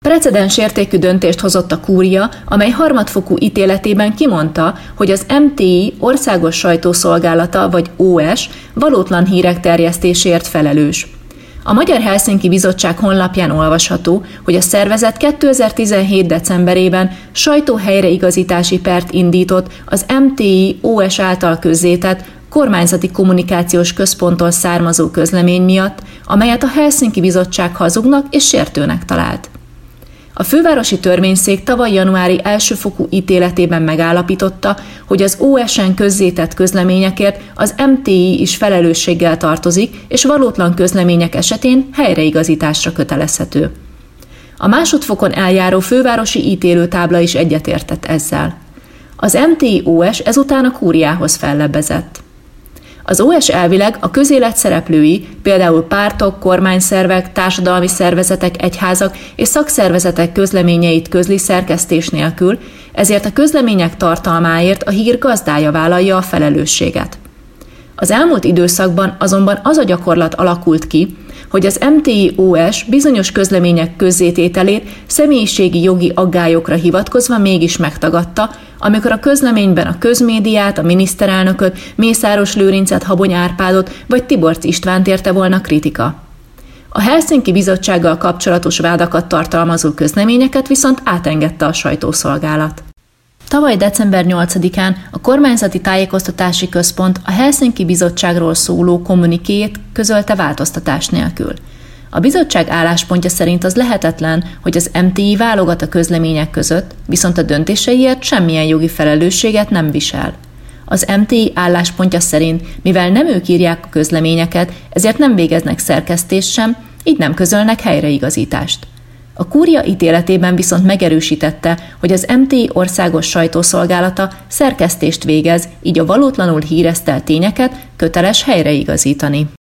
Precedens értékű döntést hozott a kúria, amely harmadfokú ítéletében kimondta, hogy az MTI Országos Sajtószolgálata vagy OS valótlan hírek terjesztéséért felelős. A Magyar Helsinki Bizottság honlapján olvasható, hogy a szervezet 2017. decemberében sajtóhelyreigazítási pert indított az MTI OS által közzétett kormányzati kommunikációs központtól származó közlemény miatt, amelyet a Helsinki Bizottság hazugnak és sértőnek talált. A fővárosi törvényszék tavaly januári elsőfokú ítéletében megállapította, hogy az OS-en közzétett közleményekért az MTI is felelősséggel tartozik, és valótlan közlemények esetén helyreigazításra kötelezhető. A másodfokon eljáró fővárosi ítélőtábla is egyetértett ezzel. Az MTI OS ezután a kúriához fellebbezett. Az OS elvileg a közélet szereplői, például pártok, kormányszervek, társadalmi szervezetek, egyházak és szakszervezetek közleményeit közli szerkesztés nélkül, ezért a közlemények tartalmáért a hír gazdája vállalja a felelősséget. Az elmúlt időszakban azonban az a gyakorlat alakult ki, hogy az MTI OS bizonyos közlemények közzétételét személyiségi jogi aggályokra hivatkozva mégis megtagadta, amikor a közleményben a közmédiát, a miniszterelnököt, Mészáros Lőrincet, Habony Árpádot vagy Tiborcs Istvánt érte volna kritika. A Helsinki Bizottsággal kapcsolatos vádakat tartalmazó közleményeket viszont átengedte a sajtószolgálat. Tavaly december 8-án a Kormányzati Tájékoztatási Központ a Helsinki Bizottságról szóló kommunikéjét közölte változtatás nélkül. A bizottság álláspontja szerint az lehetetlen, hogy az MTI válogat a közlemények között, viszont a döntéseiért semmilyen jogi felelősséget nem visel. Az MTI álláspontja szerint, mivel nem ők írják a közleményeket, ezért nem végeznek szerkesztést sem, így nem közölnek helyreigazítást. A kúria ítéletében viszont megerősítette, hogy az MTI Országos Sajtószolgálata szerkesztést végez, így a valótlanul híresztelt tényeket köteles helyreigazítani.